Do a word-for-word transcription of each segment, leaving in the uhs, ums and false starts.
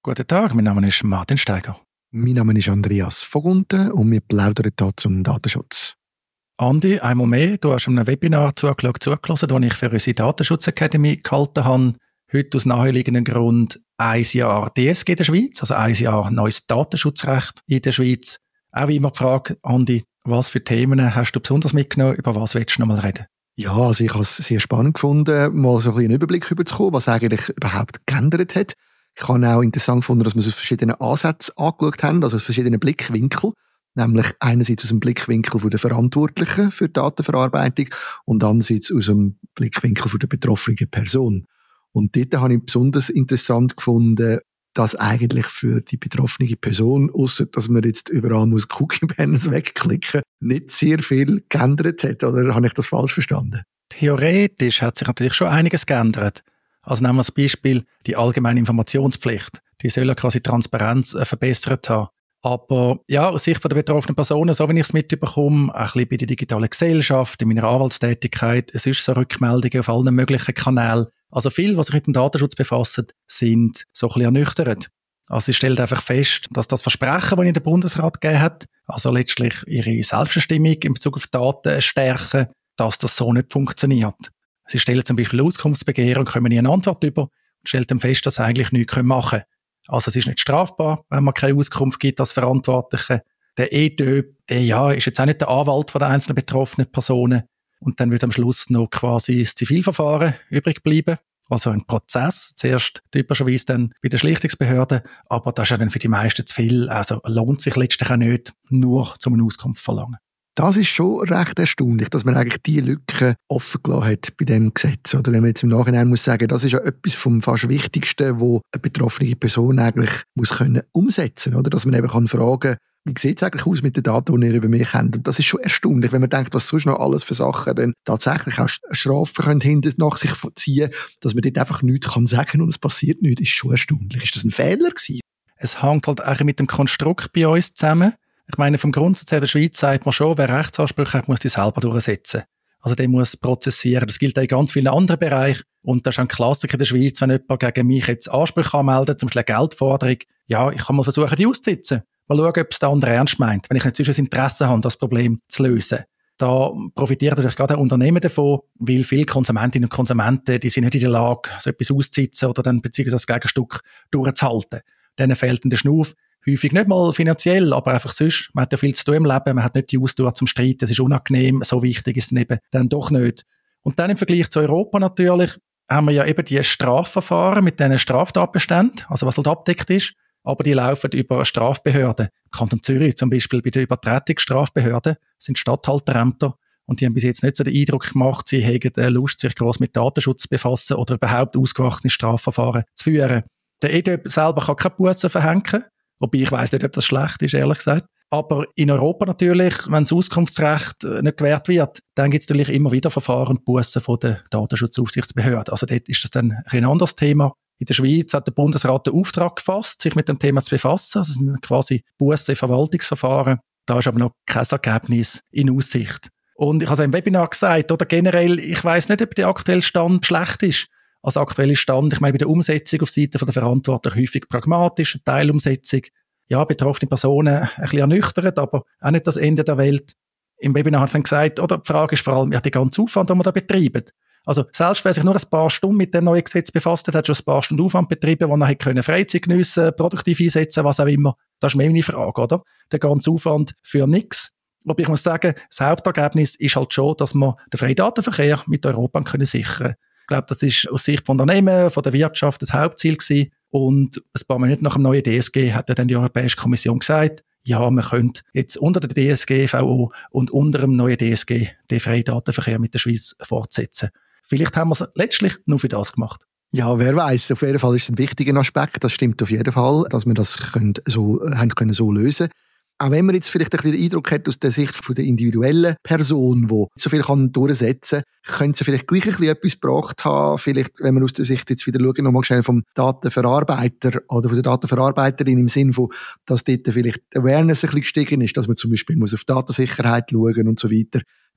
Guten Tag, mein Name ist Martin Steiger. Mein Name ist Andreas Vogunten und wir plaudern hier zum Datenschutz. Andi, einmal mehr, du hast einem Webinar zugeschaut, zugelassen, das ich für unsere Datenschutzakademie gehalten habe. Heute aus naheliegenden Grund ein Jahr D S G in der Schweiz, also ein Jahr neues Datenschutzrecht in der Schweiz. Auch wie immer die Frage, Andi, was für Themen hast du besonders mitgenommen, über was willst du noch mal reden? Ja, also ich habe es sehr spannend gefunden, mal so ein bisschen einen Überblick über zu bekommen, was eigentlich überhaupt geändert hat. Ich habe auch interessant gefunden, dass wir es aus verschiedenen Ansätzen angeschaut haben, also aus verschiedenen Blickwinkeln. Nämlich einerseits aus dem Blickwinkel der Verantwortlichen für die Datenverarbeitung und andererseits aus dem Blickwinkel der betroffenen Person. Und dort habe ich besonders interessant gefunden, dass eigentlich für die betroffene Person, ausser dass man jetzt überall muss Cookie Banners wegklicken, nicht sehr viel geändert hat. Oder habe ich das falsch verstanden? Theoretisch hat sich natürlich schon einiges geändert. Also nehmen wir das Beispiel die allgemeine Informationspflicht. Die soll ja quasi Transparenz äh, verbessert haben. Aber ja, aus Sicht der betroffenen Personen, so wie ich es mitbekomme, ein bisschen bei der digitalen Gesellschaft, in meiner Anwaltstätigkeit, es ist so Rückmeldungen auf allen möglichen Kanälen. Also viel, was sich mit dem Datenschutz befasst, sind so ein bisschen ernüchternd. Also sie stellt einfach fest, dass das Versprechen, das ihnen der Bundesrat gegeben hat, also letztlich ihre Selbstbestimmung in Bezug auf Daten stärken, dass das so nicht funktioniert. Sie stellen zum Beispiel Auskunftsbegehren und kommen nie eine Antwort über und stellen dann fest, dass sie eigentlich nichts machen können. Also es ist nicht strafbar, wenn man keine Auskunft gibt als Verantwortliche. Der E T Ö, der ja, ist jetzt auch nicht der Anwalt von der einzelnen betroffenen Personen. Und dann wird am Schluss noch quasi das Zivilverfahren übrig bleiben. Also ein Prozess, zuerst typischerweise dann bei der Schlichtungsbehörde, aber das ist ja dann für die meisten zu viel. Also lohnt sich letztlich auch nicht, nur zum eine Auskunft zu verlangen. Das ist schon recht erstaunlich, dass man eigentlich diese Lücke offen gelassen hat bei diesem Gesetz. Oder wenn man jetzt im Nachhinein muss sagen, das ist ja etwas vom fast Wichtigsten, wo eine betroffene Person eigentlich muss können umsetzen, oder? Dass man eben kann fragen, wie sieht es eigentlich aus mit den Daten, die ihr über mich habt? Und das ist schon erstaunlich, wenn man denkt, was sonst noch alles für Sachen dann tatsächlich auch Strafen können hinter nach sich ziehen, dass man dort einfach nichts kann sagen und es passiert nichts, ist schon erstaunlich. Ist das ein Fehler gewesen? Es hängt halt auch mit dem Konstrukt bei uns zusammen. Ich meine, vom Grundsatz her in der Schweiz sagt man schon, wer Rechtsansprüche hat, muss die selber durchsetzen. Also der muss prozessieren. Das gilt auch in ganz vielen anderen Bereichen. Und das ist auch ein Klassiker in der Schweiz, wenn jemand gegen mich jetzt Ansprüche anmeldet, zum Beispiel eine Geldforderung. Ja, ich kann mal versuchen, die auszusitzen. Mal schauen, ob es der andere ernst meint. Wenn ich nicht sonst ein Interesse habe, das Problem zu lösen. Da profitiert natürlich gerade ein Unternehmen davon, weil viele Konsumentinnen und Konsumenten, die sind nicht in der Lage, so etwas auszusitzen oder dann beziehungsweise das Gegenstück durchzuhalten. Denen fehlt in der Schnuff. Häufig nicht mal finanziell, aber einfach sonst. Man hat ja viel zu tun im Leben, man hat nicht die Ausdauer zum Streiten, es ist unangenehm, so wichtig ist es eben dann doch nicht. Und dann im Vergleich zu Europa natürlich, haben wir ja eben die Strafverfahren mit diesen Straftatbeständen, also was halt abdeckt ist, aber die laufen über Strafbehörden. Kanton Zürich zum Beispiel bei der Übertretungsstrafbehörde sind Statthalterämter und die haben bis jetzt nicht so den Eindruck gemacht, sie hätten Lust, sich gross mit Datenschutz zu befassen oder überhaupt ausgewachsene Strafverfahren zu führen. Der E D Ö selber kann keine Bussen verhängen. Wobei ich weiss nicht, ob das schlecht ist, ehrlich gesagt. Aber in Europa natürlich, wenn das Auskunftsrecht nicht gewährt wird, dann gibt es natürlich immer wieder Verfahren und Bussen von der Datenschutzaufsichtsbehörde. Also dort ist das dann ein anderes Thema. In der Schweiz hat der Bundesrat den Auftrag gefasst, sich mit dem Thema zu befassen. Also es sind quasi Bussen in Verwaltungsverfahren. Da ist aber noch kein Ergebnis in Aussicht. Und ich habe es im Webinar gesagt, oder generell, ich weiss nicht, ob der aktuelle Stand schlecht ist. Also aktuelle Stand, ich meine, bei der Umsetzung auf Seite der Verantwortlichen häufig pragmatisch, eine Teilumsetzung. Ja, betroffene Personen ein bisschen ernüchtert, aber auch nicht das Ende der Welt. Im Webinar hat er dann gesagt, oder die Frage ist vor allem, ja, der ganze Aufwand, den wir da betreiben. Also selbst wer sich nur ein paar Stunden mit dem neuen Gesetz befasst hat, hat schon ein paar Stunden Aufwand betrieben, wo er hätte Freizeit geniessen können, produktiv einsetzen, was auch immer. Das ist mir meine Frage, oder? Der ganze Aufwand für nichts. Aber ich muss sagen, das Hauptergebnis ist halt schon, dass wir den freien Datenverkehr mit Europa können sichern können. Ich glaube, das ist aus Sicht von Unternehmen, von der Wirtschaft das Hauptziel gewesen. Und ein paar Monate nach dem neuen D S G hat ja dann die Europäische Kommission gesagt, ja, man könnte jetzt unter der D S G V O und unter dem neuen D S G den freien Datenverkehr mit der Schweiz fortsetzen. Vielleicht haben wir es letztlich nur für das gemacht. Ja, wer weiß. Auf jeden Fall ist es ein wichtiger Aspekt. Das stimmt auf jeden Fall, dass wir das können so, haben können so lösen. Auch wenn man jetzt vielleicht ein bisschen den Eindruck hat, aus der Sicht von der individuellen Person, die so viel kann durchsetzen kann, könnte sie vielleicht gleich ein bisschen etwas gebracht haben. Vielleicht, wenn wir aus der Sicht jetzt wieder schauen, nochmal schnell vom Datenverarbeiter oder von der Datenverarbeiterin im Sinn von, dass dort vielleicht Awareness ein bisschen gestiegen ist, dass man zum Beispiel muss auf Datensicherheit schauen und so weiter.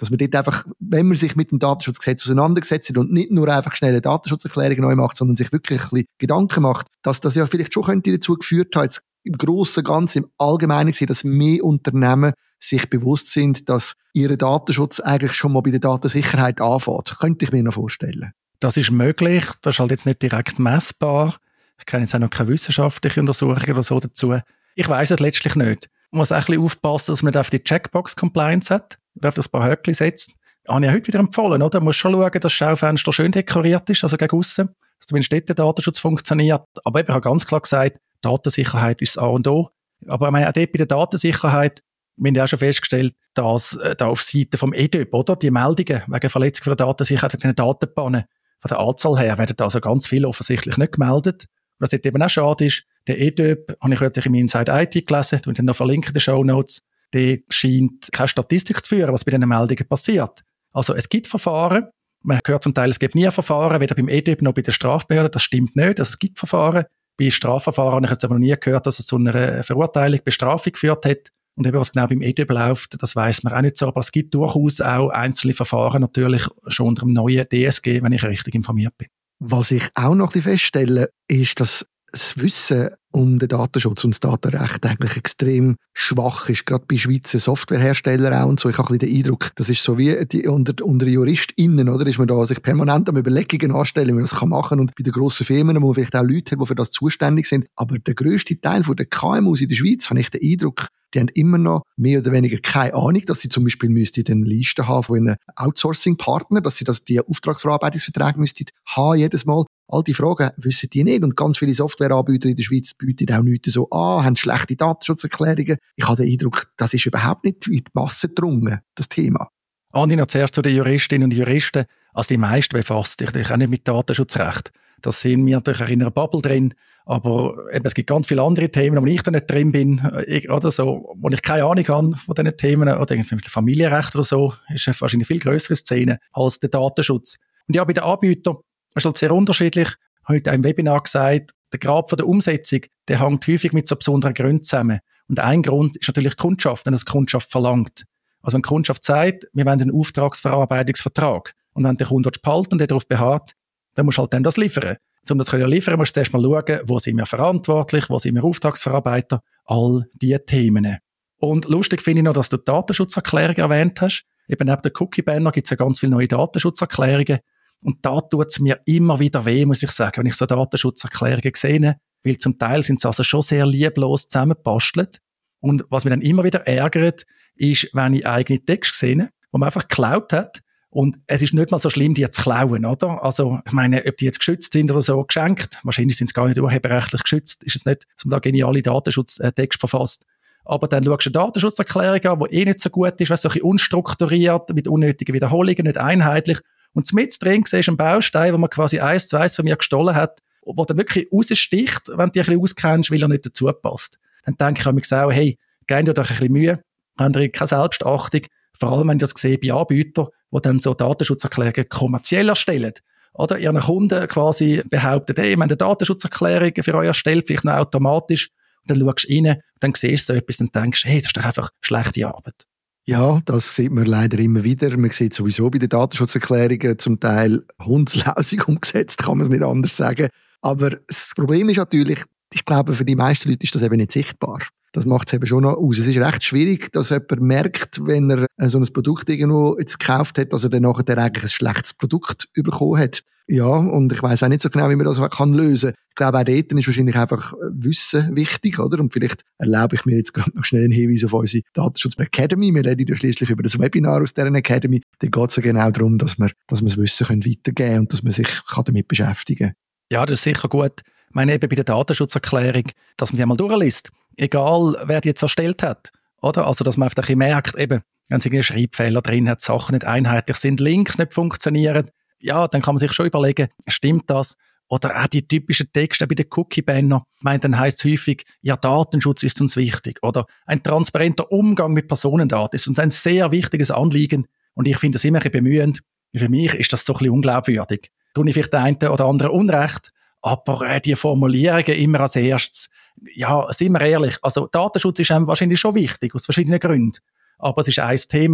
Dass man dort einfach, wenn man sich mit dem Datenschutzgesetz auseinandergesetzt und nicht nur einfach schnell eine Datenschutzerklärung neu macht, sondern sich wirklich ein bisschen Gedanken macht, dass das ja vielleicht schon könnte dazu geführt haben, jetzt im Grossen und Ganzen, im Allgemeinen gesehen, dass mehr Unternehmen sich bewusst sind, dass ihr Datenschutz eigentlich schon mal bei der Datensicherheit anfängt. Könnte ich mir noch vorstellen. Das ist möglich, das ist halt jetzt nicht direkt messbar. Ich kenne jetzt auch noch keine wissenschaftliche Untersuchung oder so dazu. Ich weiss es letztlich nicht. Man muss auch ein bisschen aufpassen, dass man auf die Checkbox-Compliance hat, oder auf das paar Höckchen setzt. Das habe ich heute wieder empfohlen, oder? Man muss schon schauen, dass das Schaufenster schön dekoriert ist, also gegen aussen, dass zumindest dort der Datenschutz funktioniert. Aber eben, ich habe ganz klar gesagt, Datensicherheit ist das A und O. Aber ich meine, auch dort bei der Datensicherheit, wir haben ja auch schon festgestellt, dass äh, da auf Seite vom E D Ö P, oder? Die Meldungen wegen Verletzung von der Datensicherheit, wegen den Datenpannen, von der Anzahl her, werden also ganz viele offensichtlich nicht gemeldet. Was jetzt eben auch schade ist, der E D Ö P, habe ich kürzlich im Inside I T gelesen, und dann noch verlinken in den Shownotes, der scheint keine Statistik zu führen, was bei diesen Meldungen passiert. Also es gibt Verfahren, man hört zum Teil, es gibt nie Verfahren, weder beim E D Ö P noch bei der Strafbehörde, das stimmt nicht, also es gibt Verfahren. Bei Strafverfahren habe ich jetzt aber noch nie gehört, dass es zu einer Verurteilung, Bestrafung geführt hat. Und eben, was genau beim E D Ö P läuft, das weiss man auch nicht so, aber es gibt durchaus auch einzelne Verfahren, natürlich schon unter dem neuen D S G, wenn ich richtig informiert bin. Was ich auch noch feststelle, ist, dass das Wissen um den Datenschutz und das Datenrecht eigentlich extrem schwach ist, gerade bei Schweizer Softwareherstellern auch und so. Ich habe ein bisschen den Eindruck, das ist so wie die, unter, unter JuristInnen, oder? Ist man da sich permanent am Überlegungen anstellen, wie man das machen kann. Und bei den grossen Firmen, wo man vielleicht auch Leute hat, die für das zuständig sind. Aber der grösste Teil der K M Us in der Schweiz, habe ich den Eindruck, die haben immer noch mehr oder weniger keine Ahnung, dass sie zum Beispiel müssten eine Liste haben von einem Outsourcing-Partner, dass sie das, die Auftragsverarbeitungsverträge müssten haben jedes Mal. All die Fragen wissen die nicht. Und ganz viele Softwareanbieter in der Schweiz bieten auch nichts so an, haben schlechte Datenschutzerklärungen. Ich habe den Eindruck, das ist überhaupt nicht in die Masse gedrungen, das Thema. Andi, noch zuerst zu den Juristinnen und Juristen. Also die meisten befassen sich natürlich auch nicht mit Datenschutzrecht. Das sehen wir natürlich auch in einer Bubble drin. Aber eben, es gibt ganz viele andere Themen, wo ich da nicht drin bin, oder so, wo ich keine Ahnung habe von diesen Themen, oder zum Beispiel Familienrecht oder so, ist eine wahrscheinlich viel grössere Szene als der Datenschutz. Und ja, bei den Anbietern ist halt sehr unterschiedlich. Heute im Webinar gesagt, der Grad von der Umsetzung, der hängt häufig mit so besonderen Gründen zusammen. Und ein Grund ist natürlich die Kundschaft, wenn das die Kundschaft verlangt. Also wenn die Kundschaft sagt, wir wollen einen Auftragsverarbeitungsvertrag, und wenn der Kunde behalten und der darauf beharrt, dann musst du halt dann das liefern. Um das zu liefern, musst du zuerst mal schauen, wo sind wir verantwortlich, wo sind wir Auftragsverarbeiter, all diese Themen. Und lustig finde ich noch, dass du Datenschutzerklärungen erwähnt hast. Eben neben der Cookie-Banner gibt es ja ganz viele neue Datenschutzerklärungen. Und da tut es mir immer wieder weh, muss ich sagen, wenn ich so Datenschutzerklärungen sehe, weil zum Teil sind sie also schon sehr lieblos zusammengebastelt. Und was mich dann immer wieder ärgert, ist, wenn ich eigene Texte sehe, die man einfach geklaut hat. Und es ist nicht mal so schlimm, die zu klauen, oder? Also, ich meine, ob die jetzt geschützt sind oder so, geschenkt. Wahrscheinlich sind sie gar nicht urheberrechtlich geschützt. Ist es nicht, dass man da geniale Datenschutztexte verfasst. Aber dann schaust du eine Datenschutzerklärung an, die eh nicht so gut ist, weil es so ein bisschen unstrukturiert, mit unnötigen Wiederholungen, nicht einheitlich. Und mit drin siehst du einen Baustein, wo man quasi eins zu eins von mir gestohlen hat, wo dann wirklich raussticht, wenn du dich ein bisschen auskennst, weil er nicht dazu passt. Dann denke ich mir auch, hey, gebt euch ein bisschen Mühe, habt ihr keine Selbstachtung, vor allem wenn ich das sehe bei Anbietern, die dann so Datenschutzerklärungen kommerziell erstellen. Oder ihren Kunden quasi behaupten, hey, wir haben eine Datenschutzerklärung für euch erstellt, vielleicht noch automatisch. Und dann schaust du rein, und dann siehst du so etwas und denkst, hey, das ist doch einfach schlechte Arbeit. Ja, das sieht man leider immer wieder. Man sieht sowieso bei den Datenschutzerklärungen zum Teil hundslausig umgesetzt, kann man es nicht anders sagen. Aber das Problem ist natürlich, ich glaube, für die meisten Leute ist das eben nicht sichtbar. Das macht es eben schon noch aus. Es ist recht schwierig, dass jemand merkt, wenn er so ein Produkt irgendwo jetzt gekauft hat, dass er dann nachher eigentlich ein schlechtes Produkt bekommen hat. Ja, und ich weiss auch nicht so genau, wie man das kann lösen kann. Ich glaube, auch dort ist wahrscheinlich einfach Wissen wichtig, oder? Und vielleicht erlaube ich mir jetzt gerade noch schnell einen Hinweis auf unsere Datenschutz Academy. Wir reden ja schliesslich über das Webinar aus dieser Academy. Da geht es ja genau darum, dass wir, dass wir das Wissen weitergeben können und dass man sich damit beschäftigen kann. Ja, das ist sicher gut. Ich meine, eben bei der Datenschutzerklärung, dass man die einmal durchliest. Egal, wer die jetzt erstellt hat. Oder? Also, dass man einfach ein bisschen merkt, eben, wenn es irgendwie Schreibfehler drin hat, Sachen nicht einheitlich sind, Links nicht funktionieren, ja, dann kann man sich schon überlegen, stimmt das? Oder auch die typischen Texte bei den Cookie-Banner. Ich meine, dann heisst es häufig, ja, Datenschutz ist uns wichtig. Oder ein transparenter Umgang mit Personendaten ist uns ein sehr wichtiges Anliegen. Und ich finde das immer ein bisschen bemühend. Für mich ist das so ein bisschen unglaubwürdig. Tue ich vielleicht den einen oder anderen Unrecht, aber äh, die Formulierungen immer als erstes, ja, sind wir ehrlich, also Datenschutz ist einem wahrscheinlich schon wichtig, aus verschiedenen Gründen. Aber es ist ein Thema,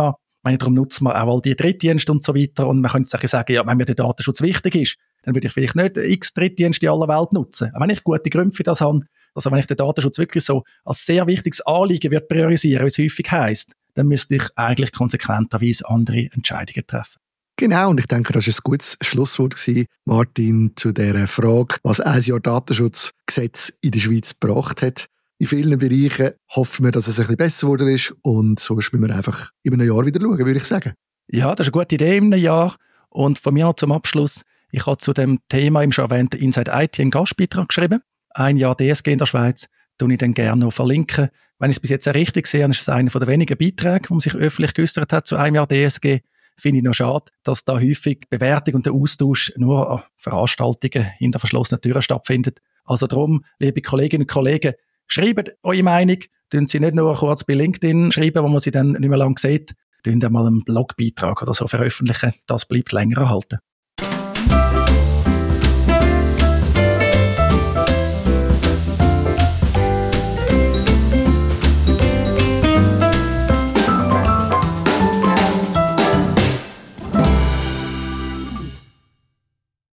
meine, darum nutzen wir auch all die Drittdienste und so weiter. Und man könnte sagen, ja, wenn mir der Datenschutz wichtig ist, dann würde ich vielleicht nicht x Drittdienste in aller Welt nutzen. Aber wenn ich gute Gründe für das habe, also wenn ich den Datenschutz wirklich so als sehr wichtiges Anliegen wird priorisieren, wie es häufig heisst, dann müsste ich eigentlich konsequenterweise andere Entscheidungen treffen. Genau, und ich denke, das war ein gutes Schlusswort gewesen, Martin, zu dieser Frage, was ein Jahr Datenschutzgesetz in der Schweiz gebracht hat. In vielen Bereichen hoffen wir, dass es ein bisschen besser geworden ist und sonst müssen wir einfach in einem Jahr wieder schauen, würde ich sagen. Ja, das ist eine gute Idee in einem Jahr. Und von mir noch zum Abschluss, ich habe zu dem Thema im schon erwähnten Inside I T einen Gastbeitrag geschrieben. Ein Jahr D S G in der Schweiz, tue ich dann gerne noch verlinken. Wenn ich es bis jetzt richtig sehe, ist es einer der wenigen Beiträge, wo man sich öffentlich geäussert hat zu einem Jahr D S G. Finde ich noch schade, dass da häufig die Bewertung und der Austausch nur an Veranstaltungen hinter verschlossenen Türen stattfindet. Also darum, liebe Kolleginnen und Kollegen, schreibt eure Meinung, tun sie nicht nur kurz bei LinkedIn schreiben, wo man sie dann nicht mehr lange sieht, tun dann mal einen Blogbeitrag oder so veröffentlichen, das bleibt länger erhalten.